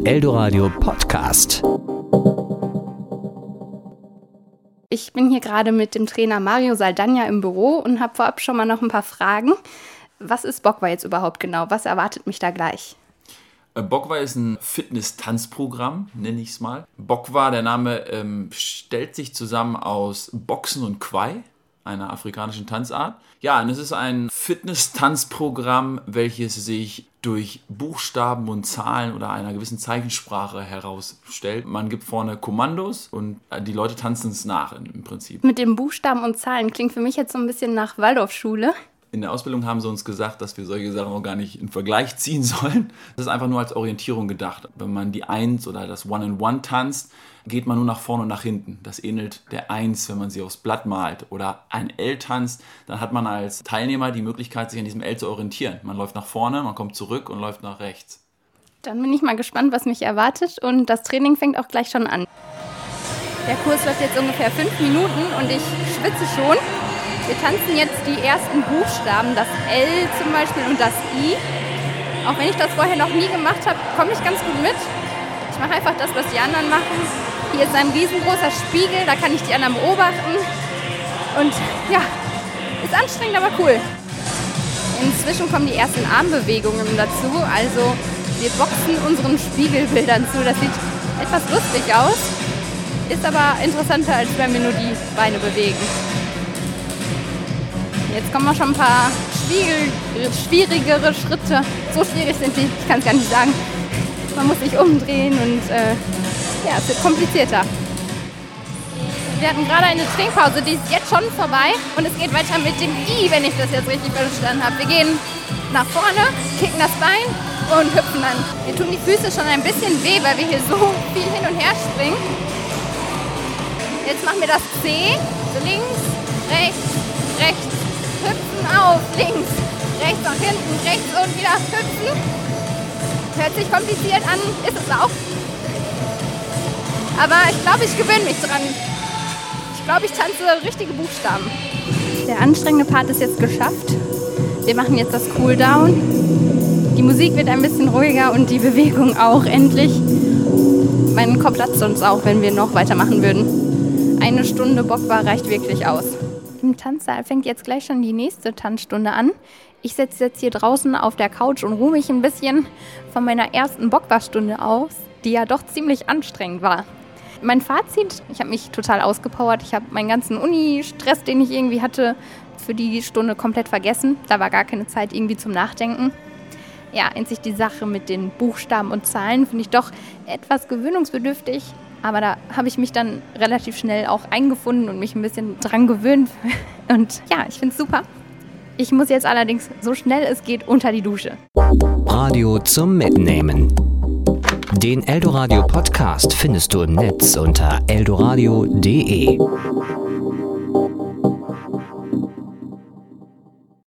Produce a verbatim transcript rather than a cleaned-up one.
Eldoradio Podcast. Ich bin hier gerade mit dem Trainer Mario Saldagna im Büro und habe vorab schon mal noch ein paar Fragen. Was ist Bokwa jetzt überhaupt genau? Was erwartet mich da gleich? Bokwa ist ein Fitness-Tanzprogramm, nenne ich es mal. Bokwa, der Name, ähm, stellt sich zusammen aus Boxen und Kwai, einer afrikanischen Tanzart. Ja, und es ist ein Fitness-Tanzprogramm, welches sich durch Buchstaben und Zahlen oder einer gewissen Zeichensprache herausstellt. Man gibt vorne Kommandos und die Leute tanzen es nach im Prinzip. Mit den Buchstaben und Zahlen klingt für mich jetzt so ein bisschen nach Waldorfschule. In der Ausbildung haben sie uns gesagt, dass wir solche Sachen auch gar nicht in Vergleich ziehen sollen. Das ist einfach nur als Orientierung gedacht. Wenn man die Eins oder das One-in-One tanzt, geht man nur nach vorne und nach hinten. Das ähnelt der Eins, wenn man sie aufs Blatt malt. Oder ein L tanzt, dann hat man als Teilnehmer die Möglichkeit, sich an diesem L zu orientieren. Man läuft nach vorne, man kommt zurück und läuft nach rechts. Dann bin ich mal gespannt, was mich erwartet. Und das Training fängt auch gleich schon an. Der Kurs läuft jetzt ungefähr fünf Minuten und ich schwitze schon. Wir tanzen jetzt die ersten Buchstaben, das L zum Beispiel und das I. Auch wenn ich das vorher noch nie gemacht habe, komme ich ganz gut mit. Ich mache einfach das, was die anderen machen. Hier ist ein riesengroßer Spiegel, da kann ich die anderen beobachten. Und ja, ist anstrengend, aber cool. Inzwischen kommen die ersten Armbewegungen dazu. Also wir boxen unseren Spiegelbildern zu. Das sieht etwas lustig aus, ist aber interessanter, als wenn wir nur die Beine bewegen. Jetzt kommen auch schon ein paar schwierigere Schritte. So schwierig sind die, ich kann es gar nicht sagen. Man muss sich umdrehen und äh, ja, es wird komplizierter. Wir hatten gerade eine Trinkpause, die ist jetzt schon vorbei und es geht weiter mit dem I, wenn ich das jetzt richtig verstanden habe. Wir gehen nach vorne, kicken das Bein und hüpfen dann. Mir tun die Füße schon ein bisschen weh, weil wir hier so viel hin und her springen. Jetzt machen wir das C, so links, rechts, rechts. Hüpfen auf, links, rechts nach hinten, rechts und wieder hüpfen. Hört sich kompliziert an, ist es auch. Aber ich glaube, ich gewöhne mich dran. Ich glaube, ich tanze richtige Buchstaben. Der anstrengende Part ist jetzt geschafft. Wir machen jetzt das Cooldown. Die Musik wird ein bisschen ruhiger und die Bewegung auch endlich. Mein Kopf platzt uns auch, wenn wir noch weitermachen würden. Eine Stunde Bokwa reicht wirklich aus. Im Tanzsaal fängt jetzt gleich schon die nächste Tanzstunde an. Ich setze jetzt hier draußen auf der Couch und ruhe mich ein bisschen von meiner ersten Bokwa-Stunde aus, die ja doch ziemlich anstrengend war. Mein Fazit, ich habe mich total ausgepowert. Ich habe meinen ganzen Uni-Stress, den ich irgendwie hatte, für die Stunde komplett vergessen. Da war gar keine Zeit irgendwie zum Nachdenken. Ja, einzig die Sache mit den Buchstaben und Zahlen finde ich doch etwas gewöhnungsbedürftig. Aber da habe ich mich dann relativ schnell auch eingefunden und mich ein bisschen dran gewöhnt. Und ja, ich finde es super. Ich muss jetzt allerdings so schnell es geht unter die Dusche. Radio zum Mitnehmen. Den Eldoradio Podcast findest du im Netz unter eldoradio punkt de.